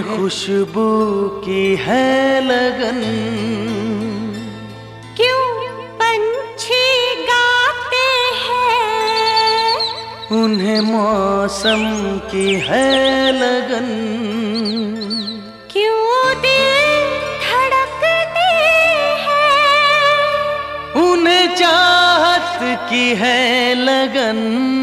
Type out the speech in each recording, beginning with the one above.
खुशबू की है लगन। क्यों पंछी गाते हैं, उन्हें मौसम की है लगन। क्यों दिल धड़कते हैं, उन्हें चाहत की है लगन।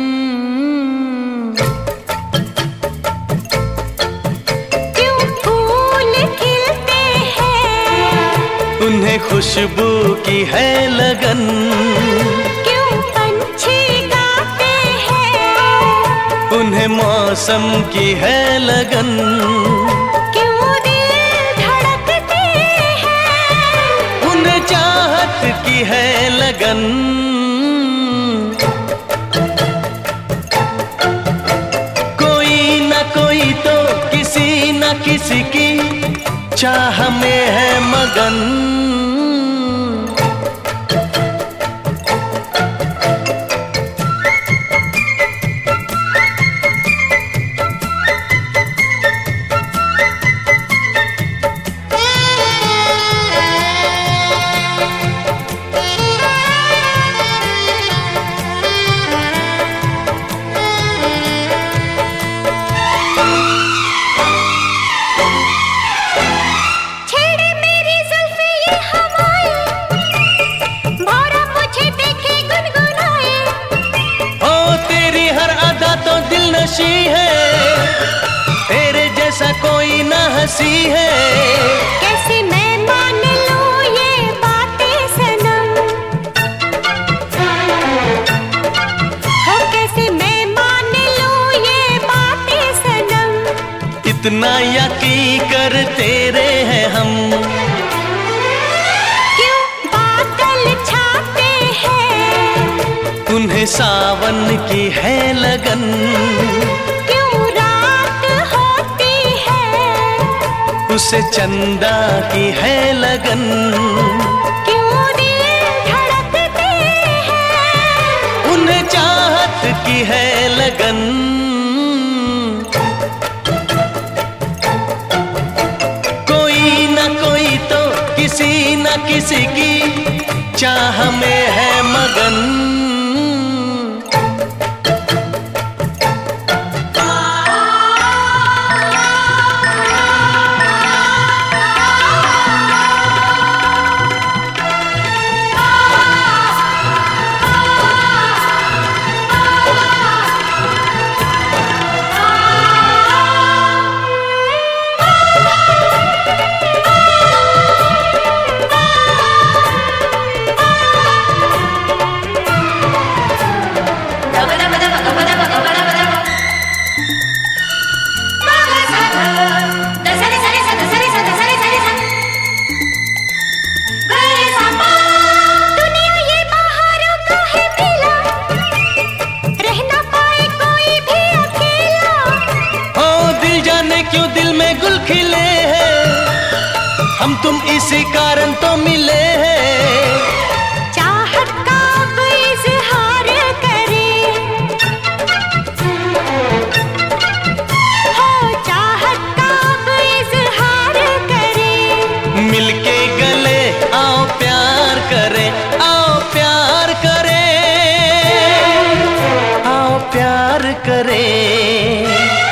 उन्हें खुशबू की है लगन। क्यों पंछी गाते हैं, उन्हें मौसम की है लगन। क्यों दिल धड़कते हैं, उन्हें चाहत की है लगन। कोई न कोई तो किसी न किसी की चाह में है मगन। है तेरे जैसा कोई ना हंसी है। कैसे मैं मान लूं ये बातें सनम, हो कैसे मैं मान लूं ये बातें सनम। इतना यकीन कर तेरे हैं हम। क्यों बादल छाते हैं, उन्हें सावन की है लगन। उसे चंदा की है लगन। क्यों दिल धड़कते हैं, उन्हें चाहत की है लगन। कोई न कोई तो किसी न किसी की चाह में है मगन। क्यों दिल में गुल खिले हैं, हम तुम इसी कारण तो मिले हैं। चाहत का अब इज़हार करें, हो चाहत का अब इज़हार करें। मिलके गले आओ प्यार करें, आओ प्यार करें, आओ प्यार करें।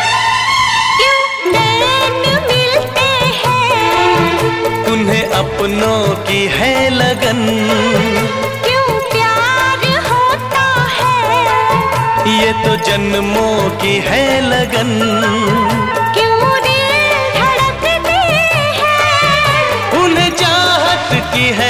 अपनों की है लगन। क्यों प्यार होता है, ये तो जन्मों की है लगन। क्यों दिल धड़कते हैं, उन्हें चाहत की है